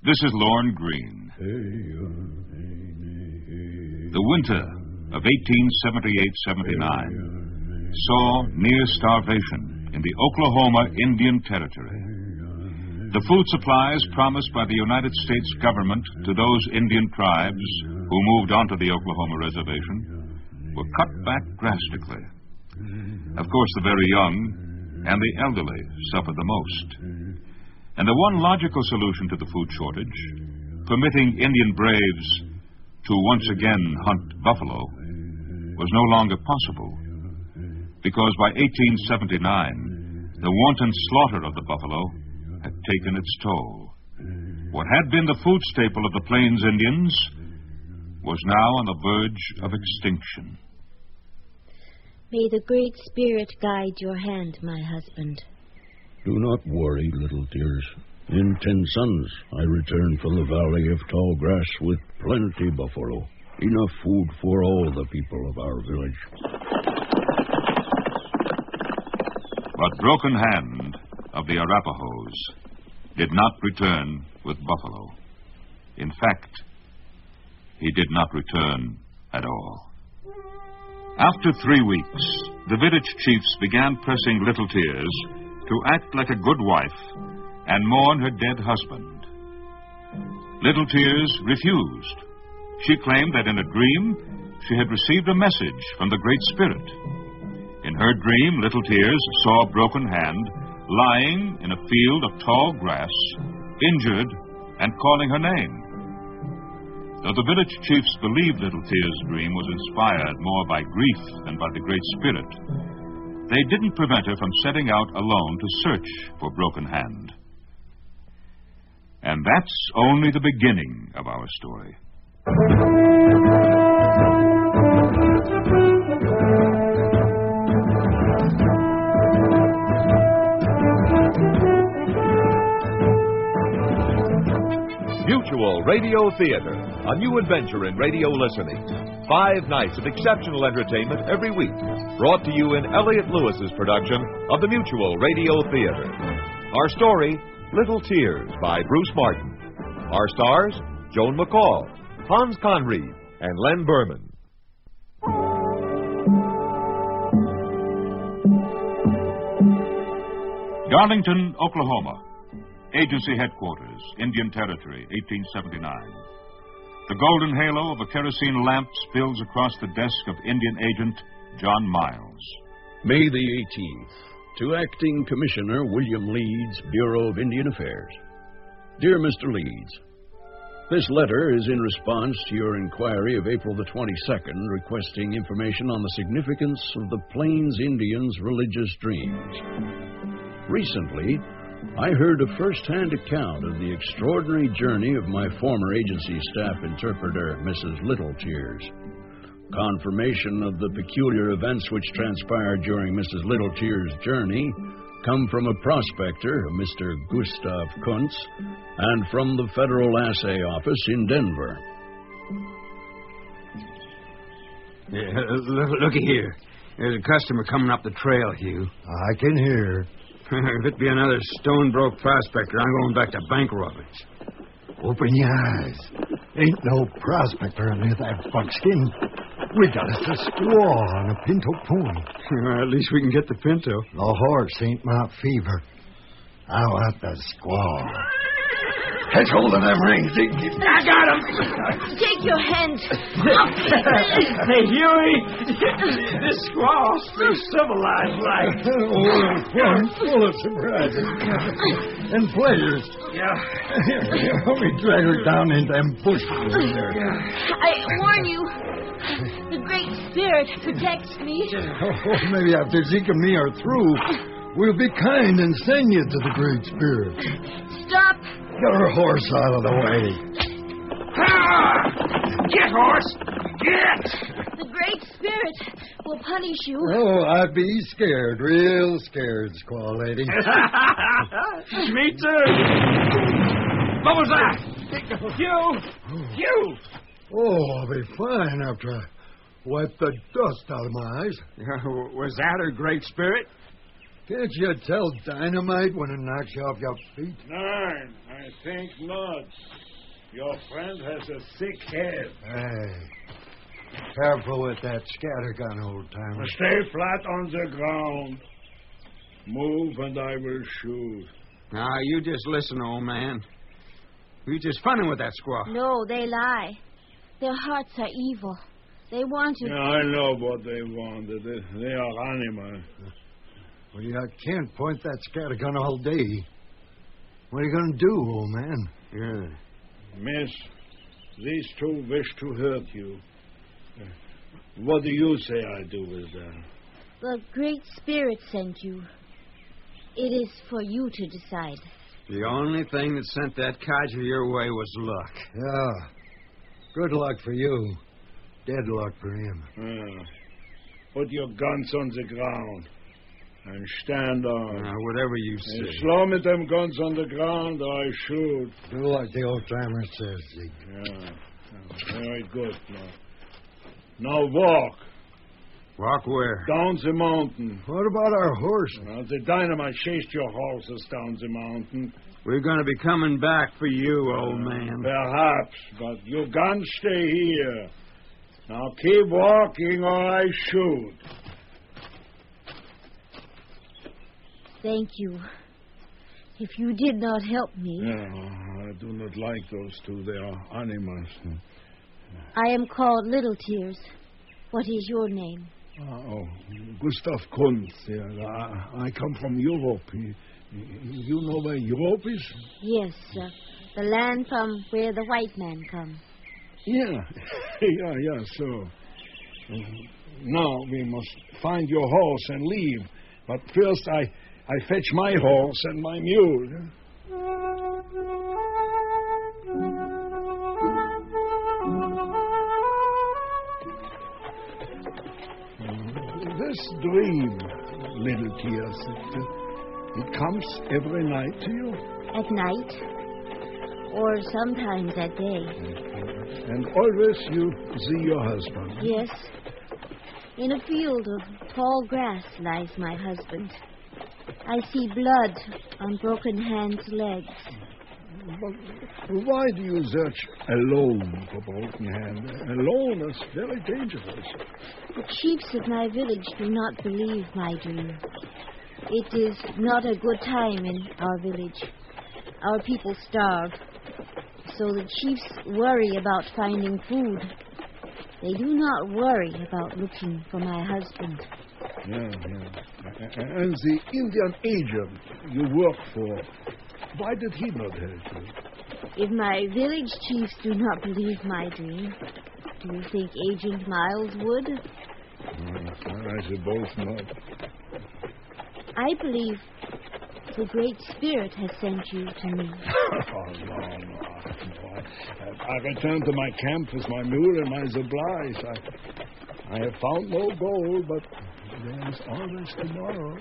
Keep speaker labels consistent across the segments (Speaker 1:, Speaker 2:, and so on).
Speaker 1: This is Lorne Greene. The winter of 1878-79 saw near starvation in the Oklahoma Indian Territory. The food supplies promised by the United States government to those Indian tribes who moved onto the Oklahoma reservation were cut back drastically. Of course, the very young and the elderly suffered the most. And the one logical solution to the food shortage, permitting Indian braves to once again hunt buffalo, was no longer possible, because by 1879, the wanton slaughter of the buffalo had taken its toll. What had been the food staple of the Plains Indians was now on the verge of extinction.
Speaker 2: May the Great Spirit guide your hand, my husband.
Speaker 3: Do not worry, Little Tears. In 10 suns, I return from the valley of tall grass with plenty buffalo. Enough food for all the people of our village.
Speaker 1: But Broken Hand of the Arapahoes did not return with buffalo. In fact, he did not return at all. After 3 weeks, the village chiefs began pressing Little Tears to act like a good wife and mourn her dead husband. Little Tears refused. She claimed that in a dream she had received a message from the Great Spirit. In her dream, Little Tears saw Broken Hand lying in a field of tall grass, injured and calling her name. Though the village chiefs believed Little Tears' dream was inspired more by grief than by the Great Spirit, they didn't prevent her from setting out alone to search for Broken Hand. And that's only the beginning of our story.
Speaker 4: Mutual Radio Theater, a new adventure in radio listening. 5 nights of exceptional entertainment every week, brought to you in Elliott Lewis's production of the Mutual Radio Theater. Our story, Little Tears, by Bruce Martin. Our stars, Joan McCall, Hans Conried, and Len Berman.
Speaker 1: Darlington, Oklahoma. Agency Headquarters, Indian Territory, 1879. The golden halo of a kerosene lamp spills across the desk of Indian Agent John Miles.
Speaker 3: May the 18th. To Acting Commissioner William Leeds, Bureau of Indian Affairs. Dear Mr. Leeds, this letter is in response to your inquiry of April the 22nd requesting information on the significance of the Plains Indians' religious dreams. Recently, I heard a first-hand account of the extraordinary journey of my former agency staff interpreter, Mrs. Little Tears. Confirmation of the peculiar events which transpired during Mrs. Little Tears' journey come from a prospector, Mr. Gustav Kuntz, and from the Federal Assay Office in Denver.
Speaker 5: Looky here. There's a customer coming up the trail, Hugh.
Speaker 6: I can hear.
Speaker 5: If it be another stone-broke prospector, I'm going back to bank robins.
Speaker 6: Open your eyes. Ain't no prospector under that buckskin. We got us a squaw on a pinto pony.
Speaker 5: At least we can get the pinto.
Speaker 6: The horse ain't my fever. I want the squaw. Catch hold of them reins.
Speaker 5: I got him.
Speaker 2: Take your hands.
Speaker 5: Hey, Huey. This squaw's been civilized like.
Speaker 6: Full of surprises. And pleasures.
Speaker 5: Yeah.
Speaker 6: Let me drag her down in them bushes over there.
Speaker 2: I warn you, the Great Spirit protects me.
Speaker 6: Maybe after Zeke and me are through, we'll be kind and send you to the Great Spirit.
Speaker 2: Stop.
Speaker 6: Get her horse out of the way.
Speaker 5: Get, horse! Get!
Speaker 2: The Great Spirit will punish you.
Speaker 6: Oh, I'd be scared, real scared, squaw lady.
Speaker 5: Me too. What was that? Hugh!
Speaker 6: Oh, I'll be fine after I wipe the dust out of my eyes.
Speaker 5: Was that her Great Spirit?
Speaker 6: Can't you tell dynamite when it knocks you off your feet?
Speaker 5: No, I
Speaker 7: I think not. Your friend has a sick head.
Speaker 6: Hey, careful with that scattergun, old-timer.
Speaker 7: Stay flat on the ground. Move and I will shoot.
Speaker 5: Now, you just listen, old man. You just funning with that squaw.
Speaker 2: No, they lie. Their hearts are evil. They want to...
Speaker 7: Yeah, I know what they want. They are animals.
Speaker 6: Well, you can't point that scattergun all day. What are you going to do, old man?
Speaker 5: Yeah.
Speaker 7: Miss, these two wish to hurt you. What do you say I do with them?
Speaker 2: The Great Spirit sent you. It is for you to decide.
Speaker 5: The only thing that sent that codger your way was luck.
Speaker 6: Yeah. Good luck for you. Dead luck for him.
Speaker 7: Put your guns on the ground and stand on.
Speaker 5: Whatever you say.
Speaker 7: And slow me them guns on the ground or I shoot.
Speaker 6: Do like the old-timer says, Zeke.
Speaker 7: Yeah. Very good. Now walk.
Speaker 5: Walk where?
Speaker 7: Down the mountain.
Speaker 6: What about our horse?
Speaker 7: The dynamite chased your horses down the mountain.
Speaker 5: We're going to be coming back for you, old man.
Speaker 7: Perhaps, but your guns stay here. Now keep walking or I shoot.
Speaker 2: Thank you. If you did not help me...
Speaker 7: No, I do not like those two. They are animals.
Speaker 2: I am called Little Tears. What is your name?
Speaker 7: Gustav Kunz. Yeah, I come from Europe. You know where Europe is?
Speaker 2: Yes, the land from where the white man comes.
Speaker 7: Yeah. yeah, so. Now we must find your horse and leave. But first I fetch my horse and my mule. This dream, Little Tears, it comes every night to you?
Speaker 2: At night. Or sometimes at day.
Speaker 7: And always you see your husband?
Speaker 2: Yes. In a field of tall grass lies my husband. I see blood on Broken Hand's legs.
Speaker 7: But why do you search alone for Broken Hand? Alone is very dangerous.
Speaker 2: The chiefs of my village do not believe my dream. It is not a good time in our village. Our people starve. So the chiefs worry about finding food. They do not worry about looking for my husband.
Speaker 7: Yeah. And the Indian agent you work for, why did he not help you?
Speaker 2: If my village chiefs do not believe my dream, do you think Agent Miles would?
Speaker 7: I suppose not.
Speaker 2: I believe the Great Spirit has sent you to me.
Speaker 7: No. I returned to my camp with my mule and my supplies. I have found no gold, but there is always tomorrow.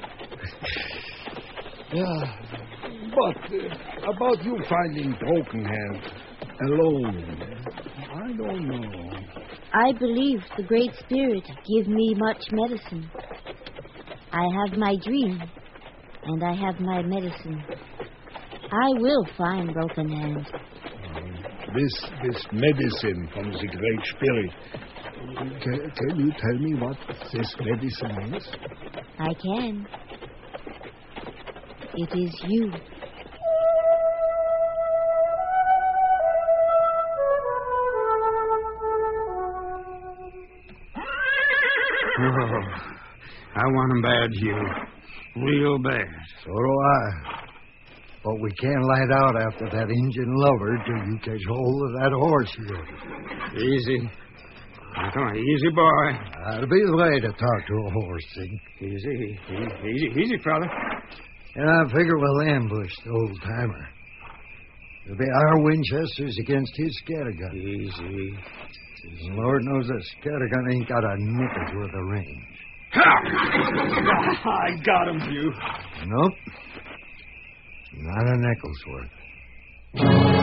Speaker 7: Yeah. But about you finding Broken Hand alone, I don't know.
Speaker 2: I believe the Great Spirit give me much medicine. I have my dream, and I have my medicine. I will find Broken Hand.
Speaker 7: This medicine from the Great Spirit. Can you tell me what this medicine is?
Speaker 2: I can. It is you.
Speaker 5: Oh, I want him bad, Hugh. Real bad.
Speaker 6: So do I. But we can't light out after that Indian lover till you catch hold of that horse of yours.
Speaker 5: Easy. Come on, easy, boy.
Speaker 6: That'll be the way to talk to a horse, Zeke.
Speaker 5: Easy, fella.
Speaker 6: And I figure we'll ambush the old-timer. It'll be our Winchesters against his scattergun.
Speaker 5: Easy.
Speaker 6: Lord knows that scattergun ain't got a nickel's worth of range.
Speaker 5: I got him, Hugh.
Speaker 6: Nope. Not a nickel's worth.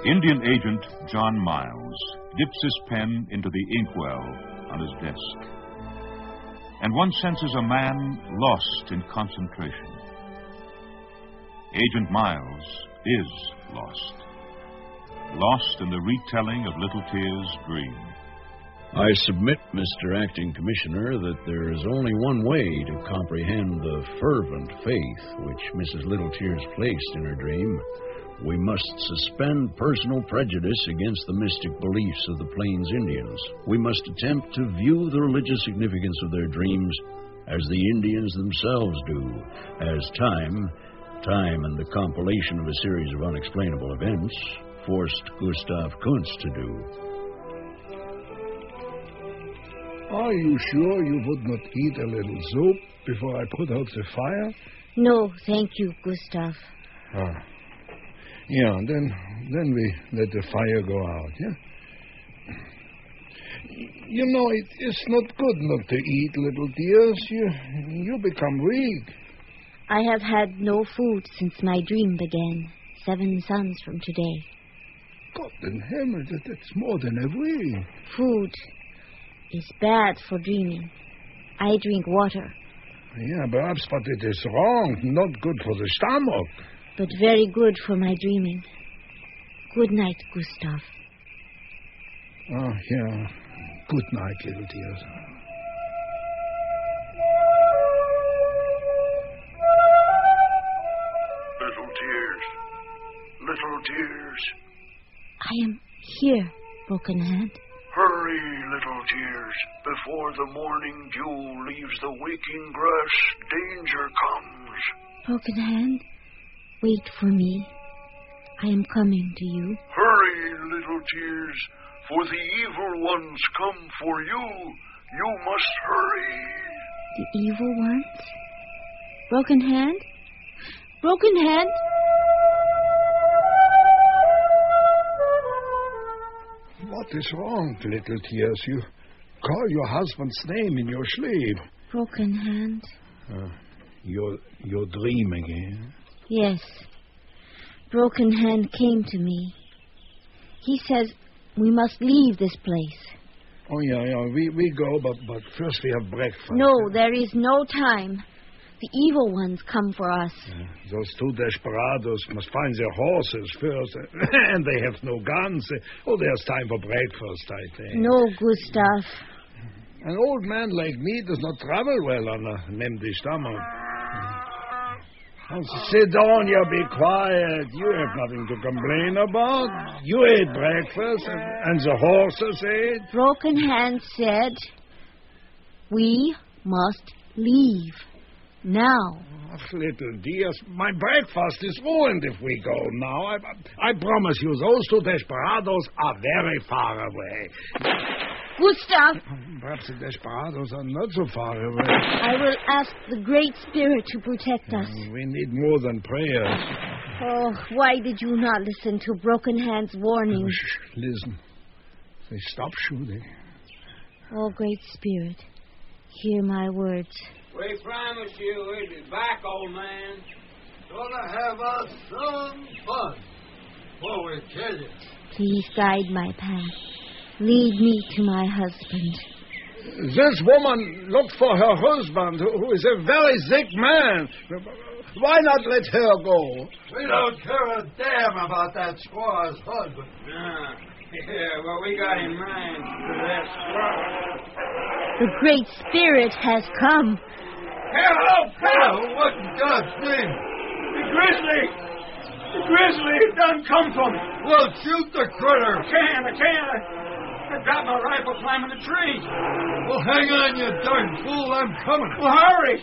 Speaker 1: Indian agent John Miles dips his pen into the inkwell on his desk. And one senses a man lost in concentration. Agent Miles is lost. Lost in the retelling of Little Tear's dream.
Speaker 3: I submit, Mr. Acting Commissioner, that there is only one way to comprehend the fervent faith which Mrs. Little Tears placed in her dream. We must suspend personal prejudice against the mystic beliefs of the Plains Indians. We must attempt to view the religious significance of their dreams as the Indians themselves do, as time and the compilation of a series of unexplainable events forced Gustav Kuntz to do.
Speaker 7: Are you sure you would not eat a little soup before I put out the fire?
Speaker 2: No, thank you, Gustav.
Speaker 7: Yeah, then we let the fire go out, yeah? You know, it is not good not to eat, little dears. You become weak.
Speaker 2: I have had no food since my dream began, 7 suns from today.
Speaker 7: God in heaven, that's more than a week.
Speaker 2: Food is bad for dreaming. I drink water.
Speaker 7: Yeah, perhaps, but it is wrong, not good for the stomach.
Speaker 2: But very good for my dreaming. Good night, Gustav.
Speaker 7: Oh, yeah. Good night, little dears.
Speaker 8: Little Tears. Little Tears.
Speaker 2: I am here, Broken Hand.
Speaker 8: Hurry, Little Tears. Before the morning dew leaves the waking grass, danger comes.
Speaker 2: Broken Hand, wait for me. I am coming to you.
Speaker 8: Hurry, Little Tears, for the evil ones come for you. You must hurry.
Speaker 2: The evil ones? Broken Hand? Broken Hand?
Speaker 7: What is wrong, little Tears? You call your husband's name in your sleep.
Speaker 2: Broken Hand?
Speaker 7: You're dreaming again?
Speaker 2: Yes. Broken Hand came to me. He says we must leave this place.
Speaker 7: Oh, yeah, we go, but first we have breakfast.
Speaker 2: No, there is no time. The evil ones come for us.
Speaker 7: Those 2 desperados must find their horses first, and they have no guns. Oh, there's time for breakfast, I think.
Speaker 2: No, Gustav.
Speaker 7: An old man like me does not travel well on an empty stomach. Sit down, you be quiet. You have nothing to complain about. You ate breakfast, and the horses ate.
Speaker 2: Broken Hand said we must leave now.
Speaker 7: Oh, little dears, my breakfast is ruined if we go now. I promise you, those 2 desperados are very far away.
Speaker 2: Gustav!
Speaker 7: Perhaps the desperados are not so far away.
Speaker 2: I will ask the Great Spirit to protect us.
Speaker 7: We need more than prayers.
Speaker 2: Oh, why did you not listen to Broken Hand's warnings?
Speaker 7: Shh, listen. They stop shooting.
Speaker 2: Oh, Great Spirit, hear my words.
Speaker 5: We promise you we'll be back, old man.
Speaker 6: Gonna have us some fun. Before we kill you.
Speaker 2: Please guide my path. Lead me to my husband.
Speaker 7: This woman looked for her husband, who is a very sick man. Why not let her go?
Speaker 6: We don't care a damn about that squaw's husband.
Speaker 5: Yeah, well, we got in mind for that squaw.
Speaker 2: The Great Spirit has come.
Speaker 6: Help! What in God's name?
Speaker 5: The grizzly done come from me.
Speaker 6: Well, shoot the critter.
Speaker 5: I can't. I dropped my rifle climbing the tree.
Speaker 6: Well, hang on, you darn fool. I'm coming.
Speaker 5: Well, hurry!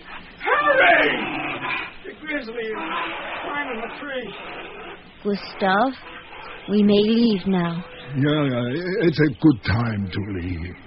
Speaker 5: The grizzly is climbing the tree.
Speaker 2: Gustav, we may leave now.
Speaker 7: Yeah, it's a good time to leave.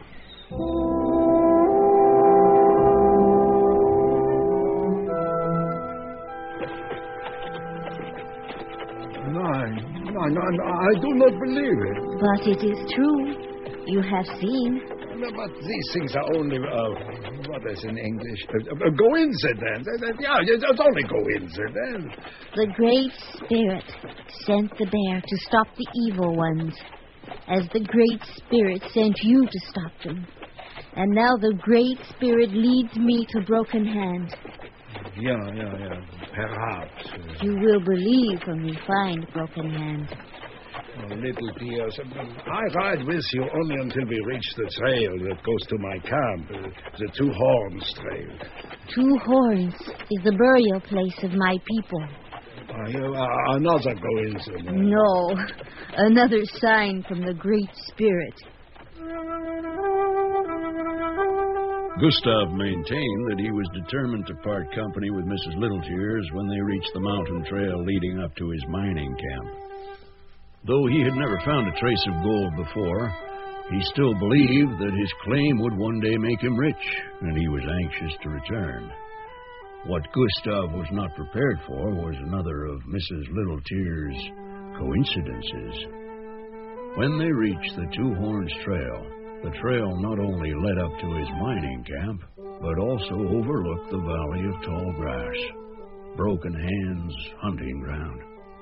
Speaker 7: No, I do not believe it.
Speaker 2: But it is true. You have seen.
Speaker 7: But these things are only, what is in English? Coincidence. Yeah, it's only coincidence.
Speaker 2: The Great Spirit sent the bear to stop the evil ones, as the Great Spirit sent you to stop them. And now the Great Spirit leads me to Broken Hand.
Speaker 7: Yeah. Perhaps.
Speaker 2: You will believe when we find Broken Hand.
Speaker 7: Oh, little dears, I ride with you only until we reach the trail that goes to my camp, the Two Horns Trail.
Speaker 2: Two Horns is the burial place of my people.
Speaker 7: Another coincidence.
Speaker 2: No, another sign from the Great Spirit.
Speaker 3: Gustav maintained that he was determined to part company with Mrs. Littletears when they reached the mountain trail leading up to his mining camp. Though he had never found a trace of gold before, he still believed that his claim would one day make him rich, and he was anxious to return. What Gustav was not prepared for was another of Mrs. Littletears' coincidences. When they reached the Two Horns Trail, the trail not only led up to his mining camp, but also overlooked the Valley of Tall Grass, Broken Hand's hunting ground.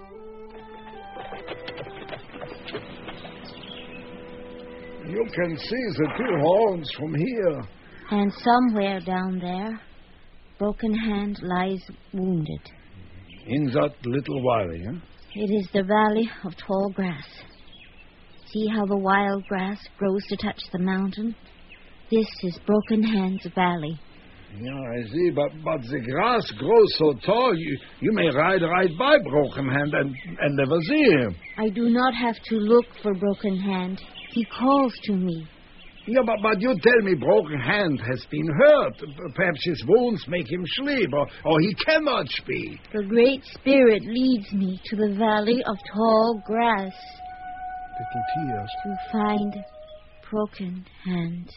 Speaker 7: You can see the Two Horns from here.
Speaker 2: And somewhere down there, Broken Hand lies wounded.
Speaker 7: In that little valley, huh?
Speaker 2: It is the Valley of Tall Grass. See how the wild grass grows to touch the mountain? This is Broken Hand's valley.
Speaker 7: Yeah, I see, but the grass grows so tall, you may ride right by Broken Hand and never see him.
Speaker 2: I do not have to look for Broken Hand. He calls to me.
Speaker 7: Yeah, but you tell me Broken Hand has been hurt. Perhaps his wounds make him sleep, or he cannot speak.
Speaker 2: The Great Spirit leads me to the Valley of Tall Grass.
Speaker 7: Little tears.
Speaker 2: To find Broken Hand.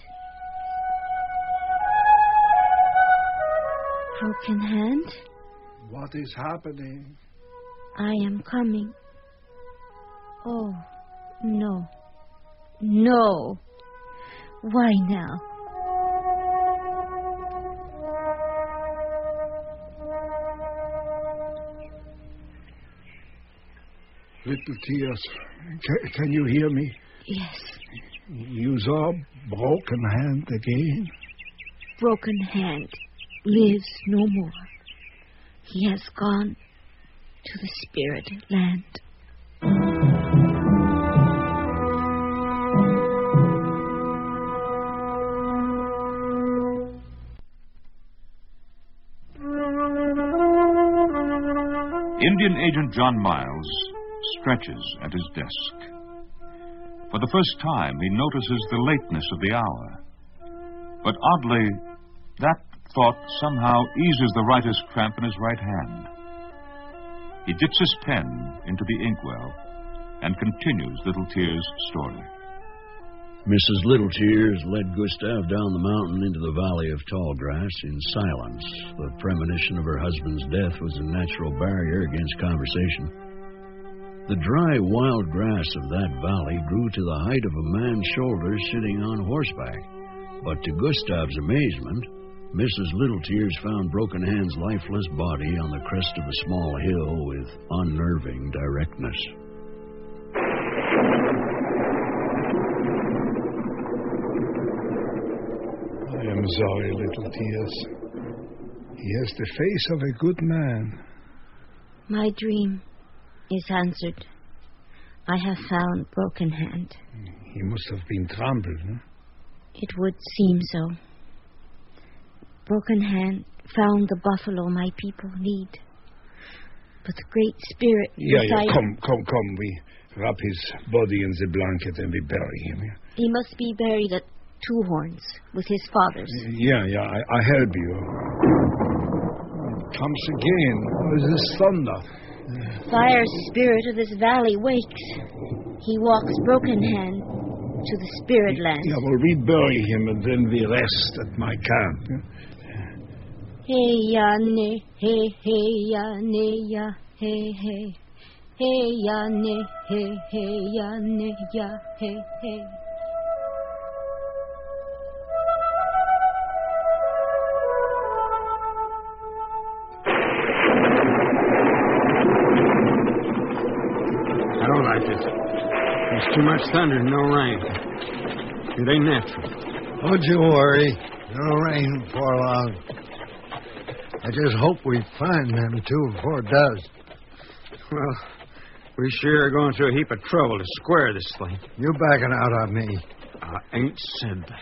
Speaker 2: Broken Hand?
Speaker 7: What is happening?
Speaker 2: I am coming. Oh, no. No. Why now?
Speaker 7: Little tears. Can you hear me?
Speaker 2: Yes.
Speaker 7: You saw Broken Hand again?
Speaker 2: Broken Hand lives no more. He has gone to the Spirit Land.
Speaker 1: Indian Agent John Miles stretches at his desk. For the first time, he notices the lateness of the hour. But oddly, that thought somehow eases the writer's cramp in his right hand. He dips his pen into the inkwell and continues Littletears' story.
Speaker 3: Mrs. Littletears led Gustav down the mountain into the Valley of Tall Grass in silence. The premonition of her husband's death was a natural barrier against conversation. The dry, wild grass of that valley grew to the height of a man's shoulders sitting on horseback. But to Gustav's amazement, Mrs. Littletears found Broken Hand's lifeless body on the crest of a small hill with unnerving directness.
Speaker 7: I am sorry, Little Tears. He has the face of a good man.
Speaker 2: My dream is answered. I have found Broken Hand.
Speaker 7: He must have been trampled, huh?
Speaker 2: It would seem so. Broken Hand found the buffalo my people need. But the Great Spirit...
Speaker 7: Yeah, come. We wrap his body in the blanket and we bury him. Yeah?
Speaker 2: He must be buried at Two Horns with his fathers.
Speaker 7: Yeah, I help you. It comes again. This thunder.
Speaker 2: Fire spirit of this valley wakes. He walks Broken Hand to the Spirit Land.
Speaker 7: Yeah, well, we bury him and then we rest at my camp. Yeah?
Speaker 2: Hey ya ne, hey ya ne ya, hey. Hey ya ne, hey ya ne ya, hey.
Speaker 5: too much thunder and no rain. It ain't natural.
Speaker 6: Don't you worry. No rain for long. I just hope we find them two before it does.
Speaker 5: Well, we sure are going through a heap of trouble to square this thing.
Speaker 6: You backing out on me.
Speaker 5: I ain't said that.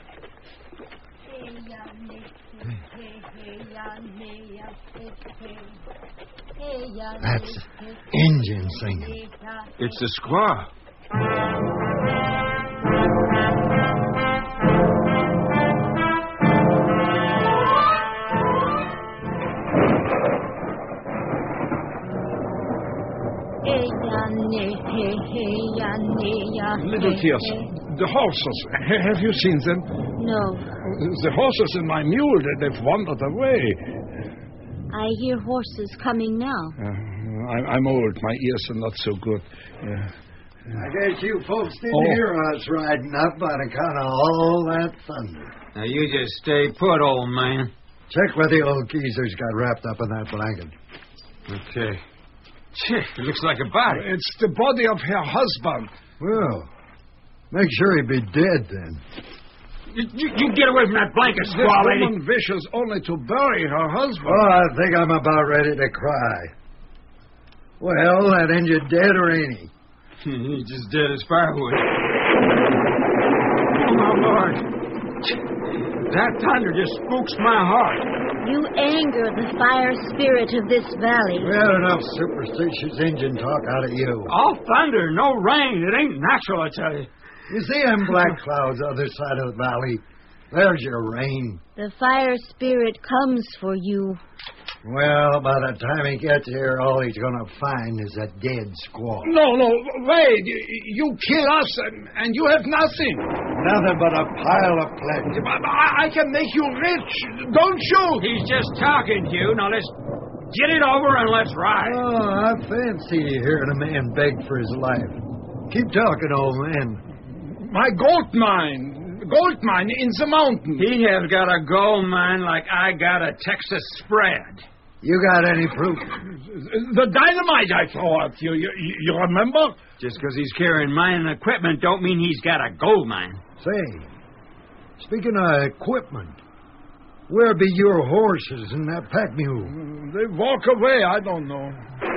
Speaker 6: That's Indian singing.
Speaker 5: It's the squaw.
Speaker 7: Little Tears, the horses. Have you seen them?
Speaker 2: No.
Speaker 7: The horses and my mule, they've wandered away.
Speaker 2: I hear horses coming now.
Speaker 7: I'm old. My ears are not so good.
Speaker 6: I guess you folks didn't hear us riding up on account of all that thunder.
Speaker 5: Now, you just stay put, old man.
Speaker 6: Check where the old geezers got wrapped up in that blanket.
Speaker 5: Okay. It looks like a body.
Speaker 7: It's the body of her husband.
Speaker 6: Well, make sure he be dead, then.
Speaker 5: You get away from that blanket,
Speaker 7: This
Speaker 5: squaw lady.
Speaker 7: woman wishes only to bury her husband.
Speaker 6: Oh, I think I'm about ready to cry. Well, that Indian dead or ain't he?
Speaker 5: He's just dead as firewood. Oh, my Lord. That thunder just spooks my heart.
Speaker 2: You anger the fire spirit of this valley.
Speaker 6: We had enough superstitious Indian talk out of you.
Speaker 5: All thunder, no rain. It ain't natural, I tell you.
Speaker 6: You see them black clouds other side of the valley? There's your rain.
Speaker 2: The fire spirit comes for you.
Speaker 6: Well, by the time he gets here, all he's going to find is a dead squaw.
Speaker 7: No, wait. You kill us and you have nothing.
Speaker 6: Nothing but a pile of pledge.
Speaker 7: I can make you rich. Don't you?
Speaker 5: He's just talking to you. Now, let's get it over and let's ride.
Speaker 6: Oh, I fancy hearing a man beg for his life. Keep talking, old man.
Speaker 7: My gold mine in the mountain.
Speaker 5: He has got a gold mine like I got a Texas spread.
Speaker 6: You got any proof?
Speaker 7: The dynamite I throw at you. You remember?
Speaker 5: Just because he's carrying mine equipment don't mean he's got a gold mine.
Speaker 6: Say, speaking of equipment, where be your horses and that pack mule?
Speaker 7: They walk away. I don't know.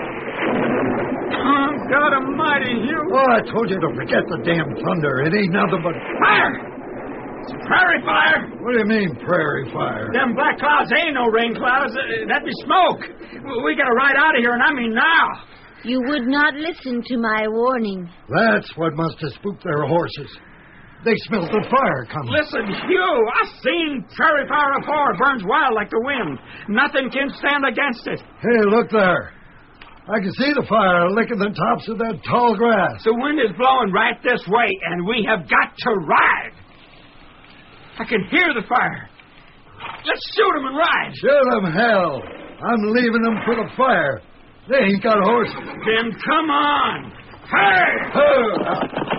Speaker 5: Oh, God almighty, Hugh.
Speaker 6: Oh, I told you to forget the damn thunder. It ain't nothing but...
Speaker 5: Fire! It's prairie fire.
Speaker 6: What do you mean, prairie fire?
Speaker 5: Them black clouds ain't no rain clouds. That'd be smoke. We gotta ride out of here, and I mean now.
Speaker 2: You would not listen to my warning.
Speaker 6: That's what must have spooked their horses. They smelled the fire coming.
Speaker 5: Listen, Hugh, I've seen prairie fire before. It burns wild like the wind. Nothing can stand against it.
Speaker 6: Hey, look there. I can see the fire licking the tops of that tall grass.
Speaker 5: The wind is blowing right this way, and we have got to ride. I can hear the fire. Let's shoot them and ride.
Speaker 6: Shoot them, hell. I'm leaving them for the fire. They ain't got horses.
Speaker 5: Then come on. Hey!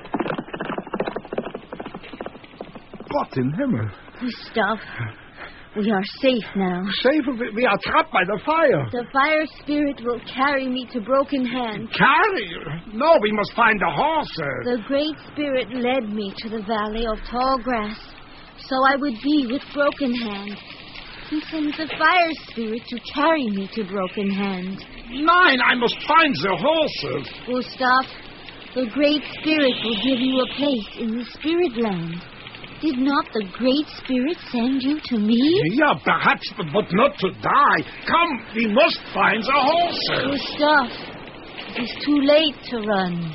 Speaker 7: What in heaven?
Speaker 2: Gustav, we are safe now.
Speaker 7: Safe? We are trapped by the fire.
Speaker 2: The fire spirit will carry me to Broken Hand.
Speaker 7: Carry? No, we must find the horses.
Speaker 2: The Great Spirit led me to the valley of tall grass, so I would be with Broken Hand. He sends the fire spirit to carry me to Broken Hand.
Speaker 7: Nine, I must find the horses.
Speaker 2: Gustav, the Great Spirit will give you a place in the Spirit Land. Did not the Great Spirit send you to me?
Speaker 7: Yeah, perhaps, but not to die. Come, we must find the horses.
Speaker 2: Gustav, it is too late to run.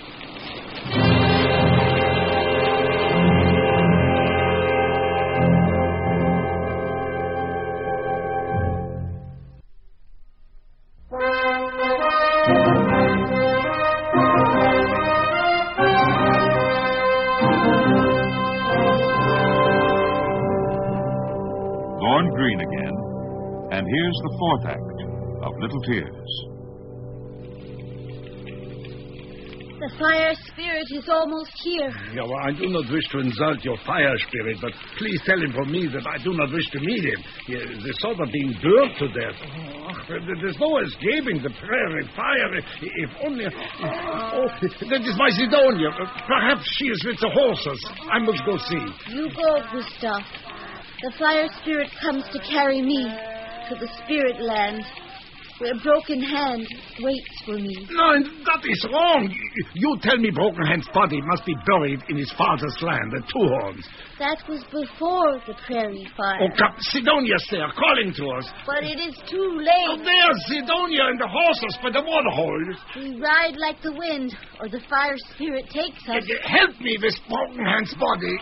Speaker 1: Born green again, and here's the fourth act of Little Tears.
Speaker 2: The fire spirit is almost here.
Speaker 7: Yeah, well, I do not wish to insult your fire spirit, but please tell him from me that I do not wish to meet him. They're sort of being burnt to death. There's no escaping the prairie fire. If only... Oh, that is my Sidonia. Perhaps she is with the horses. I must go see.
Speaker 2: You go, Gustav. The fire spirit comes to carry me to the spirit land, where Broken Hand waits for me.
Speaker 7: No, that is wrong. You tell me Broken Hand's body must be buried in his father's land at Two Horns.
Speaker 2: That was before the prairie fire.
Speaker 7: Oh, come, Sidonia's there, calling to us.
Speaker 2: But it is too late.
Speaker 7: Oh, there's Sidonia and the horses by the waterhole.
Speaker 2: We ride like the wind, or the fire spirit takes us.
Speaker 7: Help me with Broken Hand's body.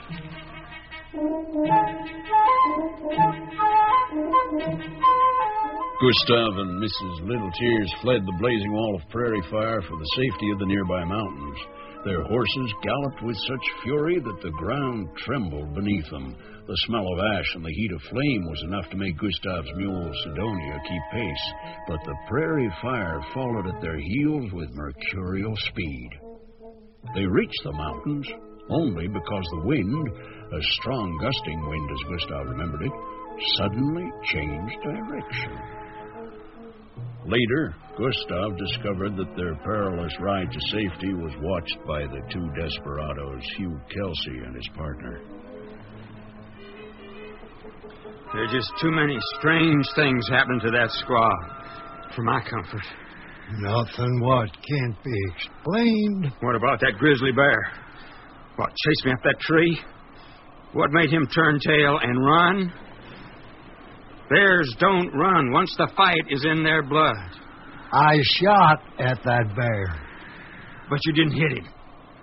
Speaker 3: Gustav and Mrs. Little Tears fled the blazing wall of prairie fire for the safety of the nearby mountains. Their horses galloped with such fury that the ground trembled beneath them. The smell of ash and the heat of flame was enough to make Gustav's mule, Sidonia, keep pace. But the prairie fire followed at their heels with mercurial speed. They reached the mountains only because the wind, a strong gusting wind as Gustav remembered it, suddenly changed direction. Later, Gustav discovered that their perilous ride to safety was watched by the two desperados, Hugh Kelsey and his partner.
Speaker 5: There are just too many strange things happening to that squaw for my comfort.
Speaker 6: Nothing what can't be explained.
Speaker 5: What about that grizzly bear? What, chased me up that tree? What made him turn tail and run? Bears don't run once the fight is in their blood.
Speaker 6: I shot at that bear.
Speaker 5: But you didn't hit him.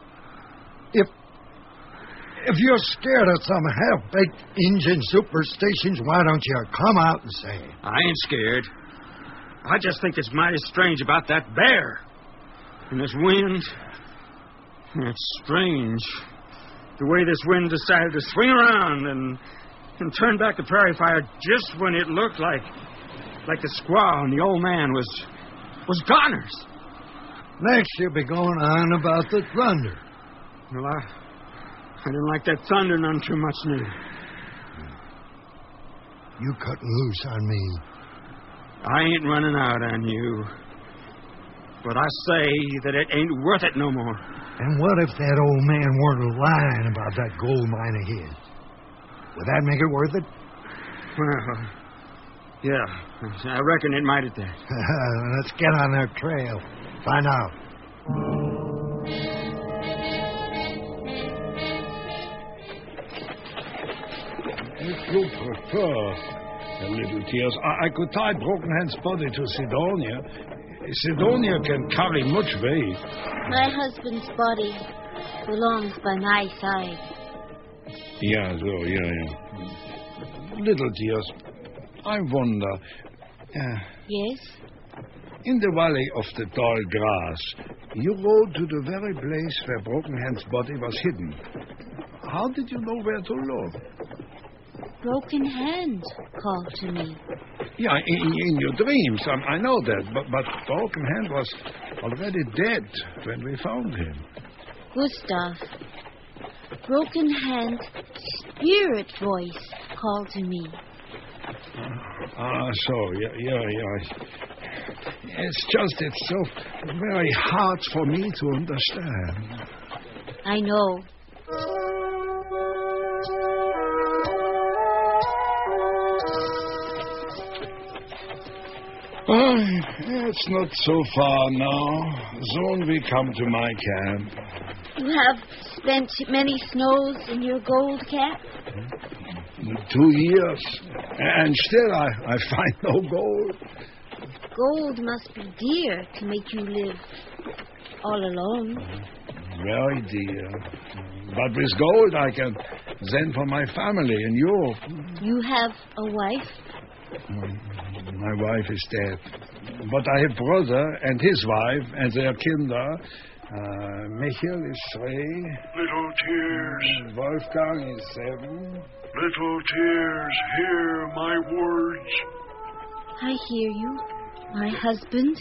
Speaker 6: If you're scared of some half-baked Injun superstitions, why don't you come out and say it?
Speaker 5: I ain't scared. I just think it's mighty strange about that bear. And this wind. It's strange. The way this wind decided to swing around and turn back the prairie fire just when it looked like the squaw and the old man was goners.
Speaker 6: Next you'll be going on about the thunder.
Speaker 5: Well, I didn't like that thunder none too much neither.
Speaker 6: You cutting loose on me.
Speaker 5: I ain't running out on you. But I say that it ain't worth it no more.
Speaker 6: And what if that old man weren't lying about that gold mine of his? Would that make it worth it?
Speaker 5: Well, yeah. I reckon it might at that.
Speaker 6: Let's get on their trail. Find out.
Speaker 7: If you prefer, Little Tears, I could tie Broken Hand's body to Sidonia. Sidonia can carry much weight.
Speaker 2: My husband's body belongs by my side.
Speaker 7: Yeah. Little Tears, I wonder...
Speaker 2: Yes?
Speaker 7: In the valley of the tall grass, you rode to the very place where Broken Hand's body was hidden. How did you know where to look?
Speaker 2: Broken Hand called to me.
Speaker 7: Yeah, in your dreams, I know that. But Broken Hand was already dead when we found him.
Speaker 2: Gustav, Broken Hand's spirit voice called to me.
Speaker 7: Yeah. It's so very hard for me to understand.
Speaker 2: I know.
Speaker 7: It's not so far now. Soon we come to my camp.
Speaker 2: You have spent many snows in your gold cap?
Speaker 7: 2 years. And still I find no gold.
Speaker 2: Gold must be dear to make you live all alone.
Speaker 7: Very dear. But with gold I can send for my family in Europe.
Speaker 2: You have a wife?
Speaker 7: My wife is dead. But I have brother and his wife and their kinder. Michael is 3.
Speaker 8: Little Tears.
Speaker 7: Wolfgang is 7.
Speaker 8: Little Tears, hear my words.
Speaker 2: I hear you. My husband?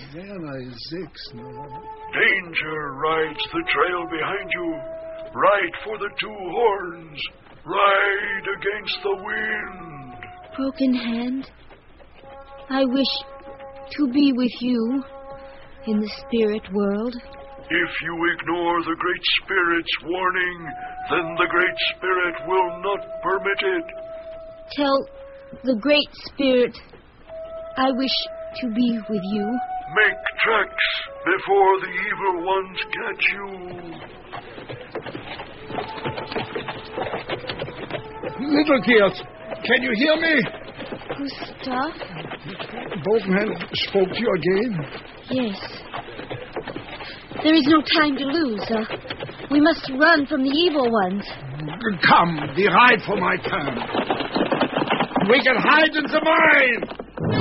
Speaker 8: Danger rides the trail behind you. Ride for the two horns. Ride against the wind.
Speaker 2: Broken Hand, I wish to be with you in the spirit world.
Speaker 8: If you ignore the Great Spirit's warning, then the Great Spirit will not permit it.
Speaker 2: Tell the Great Spirit I wish to be with you.
Speaker 8: Make tracks before the evil ones catch you.
Speaker 7: Little Tears, can you hear me?
Speaker 2: Gustav?
Speaker 7: Broken Hand spoke to you again?
Speaker 2: Yes. There is no time to lose. We must run from the evil ones.
Speaker 7: Come, we ride for my turn. We can hide in the mine.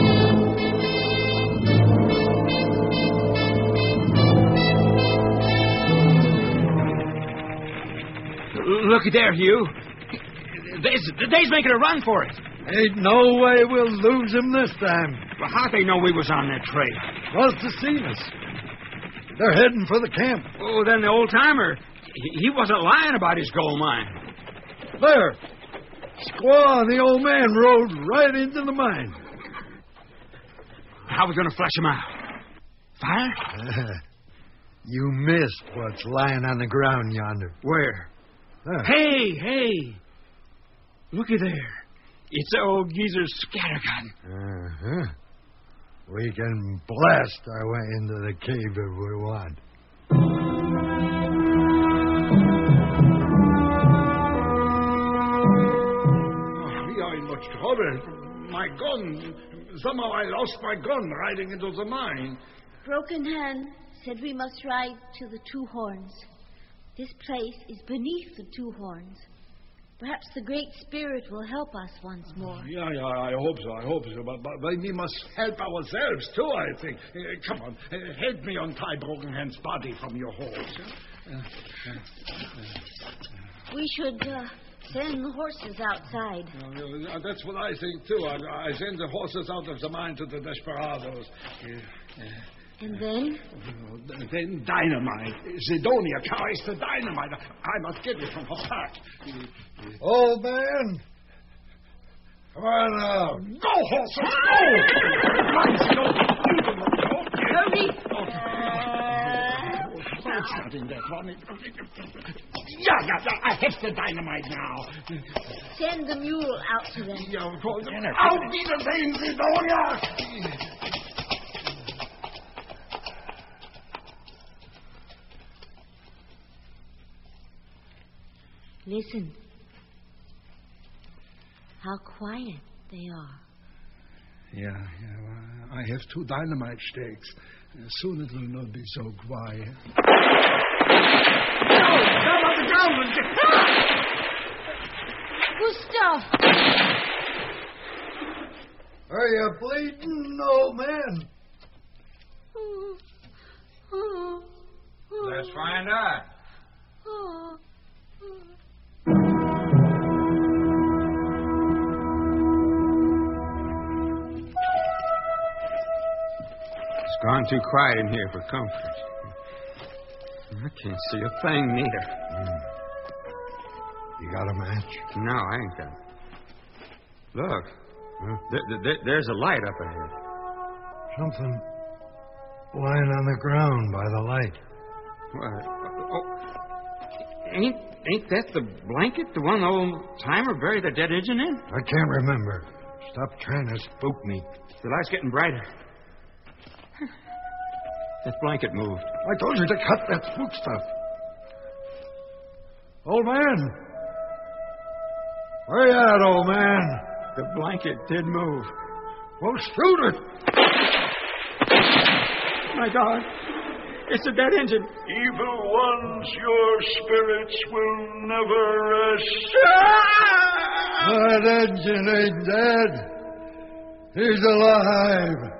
Speaker 5: Look there, Hugh. They's making a run for it.
Speaker 6: Ain't no way we'll lose him this time.
Speaker 5: Well, how'd they know we was on that trail?
Speaker 6: Must have seen us. They're heading for the camp.
Speaker 5: Oh, then the old-timer, he wasn't lying about his gold mine.
Speaker 6: There. Squaw and the old man rode right into the mine.
Speaker 5: How are we going to flush him out? Fire?
Speaker 6: You missed what's lying on the ground yonder.
Speaker 5: Where?
Speaker 6: There.
Speaker 5: Hey. Looky there. It's the old geezer's scattergun.
Speaker 6: Uh-huh. We can blast our way into the cave if we want.
Speaker 7: We are in much trouble. My gun. Somehow I lost my gun riding into the mine.
Speaker 2: Broken Hand said we must ride to the Two Horns. This place is beneath the Two Horns. Perhaps the Great Spirit will help us once more.
Speaker 7: Yeah, I hope so. But we must help ourselves, too, I think. Come on, help me untie Broken Hand's body from your horse.
Speaker 2: We should send the horses outside.
Speaker 7: That's what I think, too. I send the horses out of the mine to the desperados.
Speaker 2: And then?
Speaker 7: Then dynamite. Sidonia carries the dynamite. I must get it from her pack.
Speaker 6: Old man! Come on now.
Speaker 7: Go, horses, go!
Speaker 2: Hurry!
Speaker 7: It's not in that one. Yeah, I have the dynamite now.
Speaker 2: Send the mule out to them.
Speaker 7: Out be the same, Sidonia!
Speaker 2: Listen. How quiet they are.
Speaker 7: Yeah. Well, I have 2 dynamite stakes. Soon it will not be so quiet. Down on the ground!
Speaker 2: Gustav!
Speaker 6: Are you bleeding, old man?
Speaker 5: Let's find out. It's gone too quiet in here for comfort. I can't see a thing neither.
Speaker 6: You got a match?
Speaker 5: No, I ain't got it. Look. Huh? There's a light up ahead.
Speaker 6: Something lying on the ground by the light.
Speaker 5: What? Oh, ain't that the blanket the one the old timer buried the dead engine in?
Speaker 6: I can't remember. Stop trying to spook me.
Speaker 5: The light's getting brighter. That blanket moved.
Speaker 6: I told you to cut that spook stuff. Old man! Where you at, old man?
Speaker 5: The blanket did move.
Speaker 6: Well, shoot it!
Speaker 5: My God. It's a dead engine.
Speaker 8: Evil ones, your spirits will never rest.
Speaker 6: That engine ain't dead. He's alive.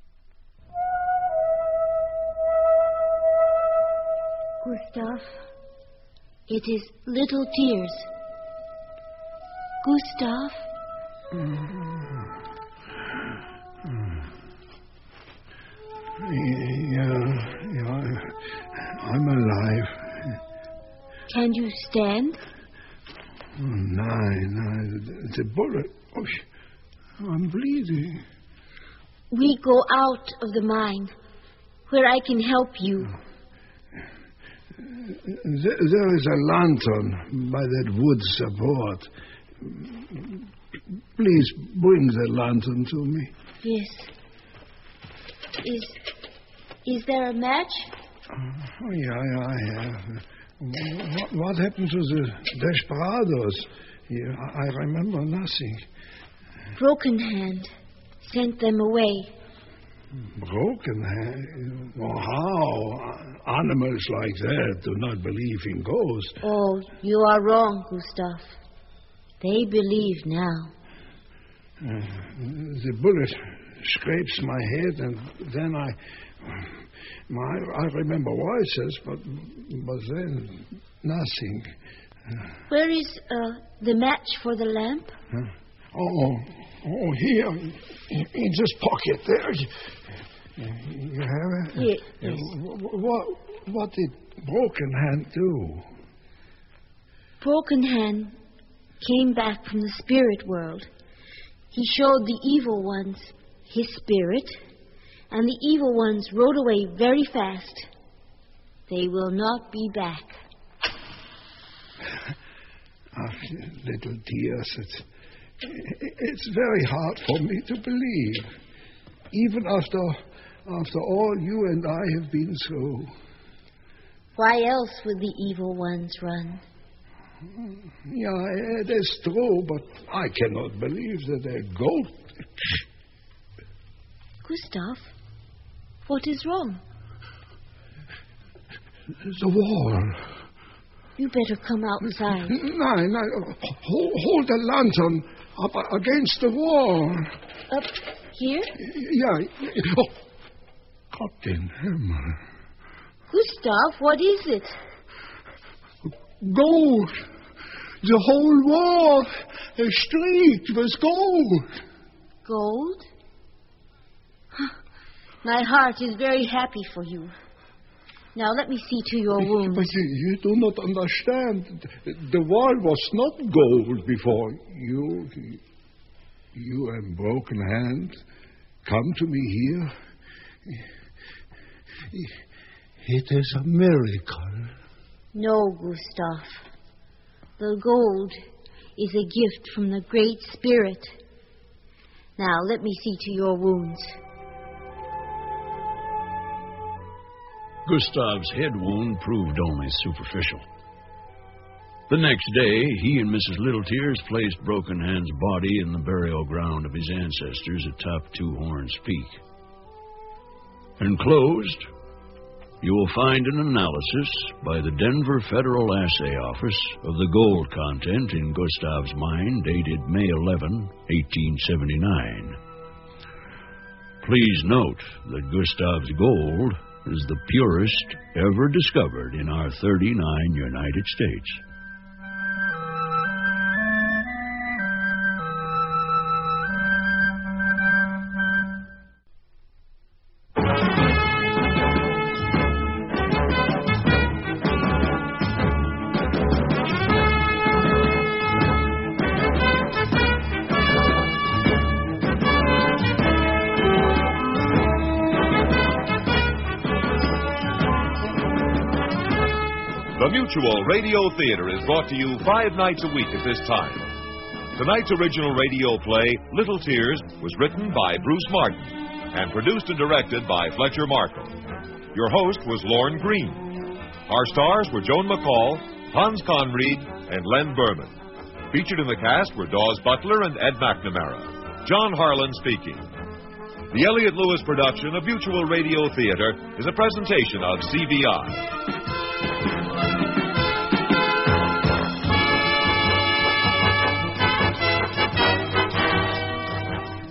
Speaker 2: Gustav, It is Little Tears. Gustav?
Speaker 6: Yeah, I'm alive.
Speaker 2: Can you stand?
Speaker 6: No, the bullet. Oh, I'm bleeding.
Speaker 2: We go out of the mine, where I can help you.
Speaker 6: There is a lantern by that wood support. Please bring the lantern to me.
Speaker 2: Yes. Is there a match?
Speaker 6: Oh, yeah, I have. What happened to the Desperados? Yeah, I remember nothing.
Speaker 2: Broken Hand sent them away.
Speaker 6: Broken Hand? Oh, how? Animals like that do not believe in ghosts.
Speaker 2: Oh, you are wrong, Gustav. They believe now.
Speaker 6: The bullet scrapes my head, and then I remember voices, but then nothing.
Speaker 2: Where is the match for the lamp?
Speaker 6: Oh, here, in this pocket there. You have it?
Speaker 2: Yes.
Speaker 6: What did Broken Hand do?
Speaker 2: Broken Hand came back from the spirit world. He showed the evil ones his spirit, and the evil ones rode away very fast. They will not be back.
Speaker 6: Little Tears, it's very hard for me to believe, even after all you and I have been through.
Speaker 2: Why else would the evil ones run?
Speaker 6: Yeah, it is true, but I cannot believe that a goat...
Speaker 2: Gustav, what is wrong?
Speaker 6: The wall.
Speaker 2: You better come outside.
Speaker 6: No. Hold the lantern up against the wall.
Speaker 2: Up here?
Speaker 6: Yeah. Oh, Captain Hammer.
Speaker 2: Gustav, what is it?
Speaker 6: Gold. The whole wall, the street was gold.
Speaker 2: Gold? My heart is very happy for you. Now let me see to your wounds.
Speaker 6: But you do not understand. The wall was not gold before. You and Broken Hand come to me here. It is a miracle.
Speaker 2: No, Gustav. The gold is a gift from the Great Spirit. Now let me see to your wounds.
Speaker 3: Gustav's head wound proved only superficial. The next day, he and Mrs. Little Tears placed Broken Hand's body in the burial ground of his ancestors atop Two Horns Peak. Enclosed, you will find an analysis by the Denver Federal Assay Office of the gold content in Gustav's mine dated May 11, 1879. Please note that Gustav's gold is the purest ever discovered in our 39 United States.
Speaker 4: The Mutual Radio Theater is brought to you 5 nights a week at this time. Tonight's original radio play, Little Tears, was written by Bruce Martin and produced and directed by Fletcher Markle. Your host was Lorne Green. Our stars were Joan McCall, Hans Conried, and Len Berman. Featured in the cast were Dawes Butler and Ed McNamara. John Harlan speaking. The Elliott Lewis production of Mutual Radio Theater is a presentation of CBI.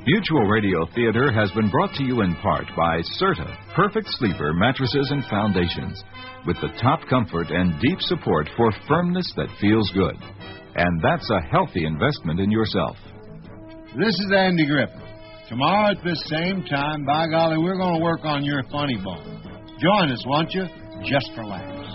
Speaker 9: Mutual Radio Theater has been brought to you in part by Serta, Perfect Sleeper Mattresses and Foundations, with the top comfort and deep support for firmness that feels good. And that's a healthy investment in yourself.
Speaker 10: This is Andy Griffith. Tomorrow at this same time, by golly, we're going to work on your funny bone. Join us, won't you? Just for laughs.